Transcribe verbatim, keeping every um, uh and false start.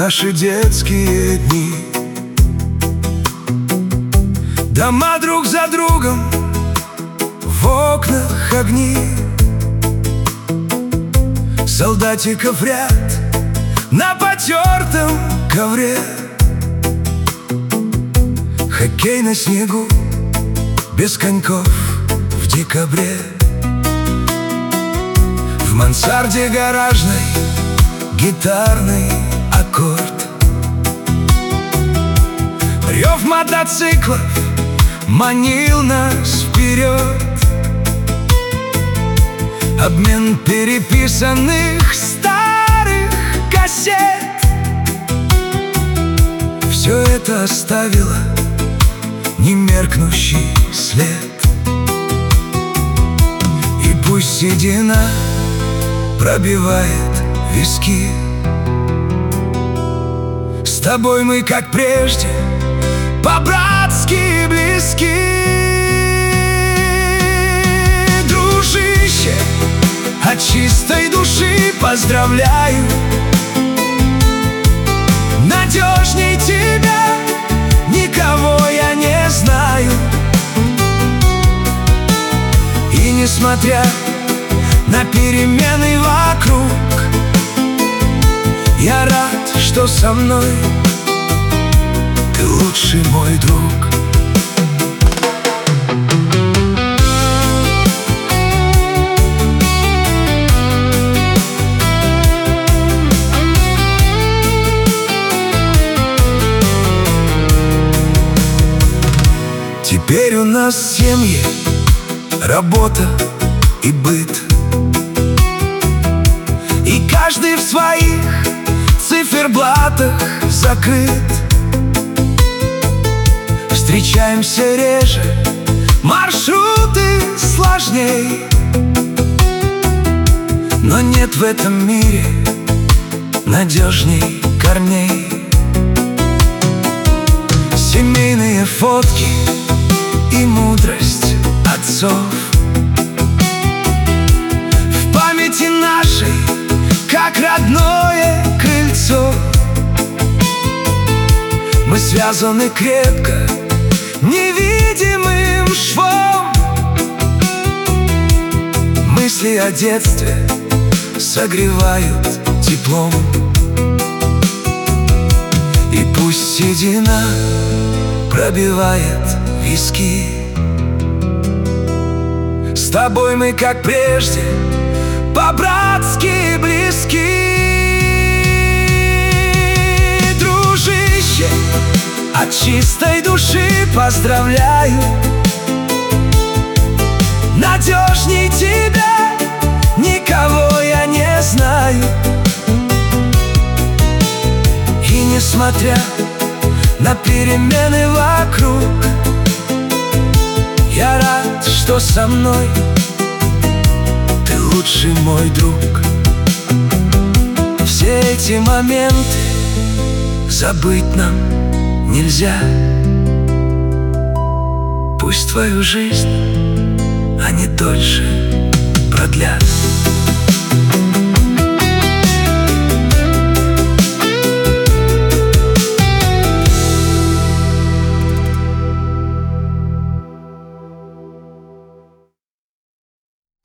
наши детские дни. Дома друг за другом, в окнах огни, солдатиков ряд на потертом ковре. Хоккей на снегу, без коньков в декабре. В мансарде гаражной гитарный аккорд. Рев мотоциклов манил нас вперед. Обмен переписанных старых кассет. Все это оставило немеркнущий след. И пусть седина пробивает виски, с тобой мы, как прежде, по-братски близки. Дружище, от чистой души поздравляю. Надежней тебя никого я не знаю. И несмотря на перемены вокруг, я рад, что со мной ты лучший мой друг. Теперь у нас семьи, работа и быт, и каждый в своих циферблатах закрыт. Встречаемся реже, маршруты сложней, но нет в этом мире надежней корней. Семейные фотки и мудрость отцов в памяти нашей, как родное крыльцо. Мы связаны крепко невидимым швом. Мысли о детстве согревают теплом. И пусть седина пробивает виски, с тобой мы, как прежде, по-братски близки. Дружище, от чистой души поздравляю. Надежней тебя никого я не знаю. И несмотря на перемены вокруг, я рад, что со мной ты лучший мой друг. Все эти моменты забыть нам нельзя. Пусть твою жизнь они дольше продлят.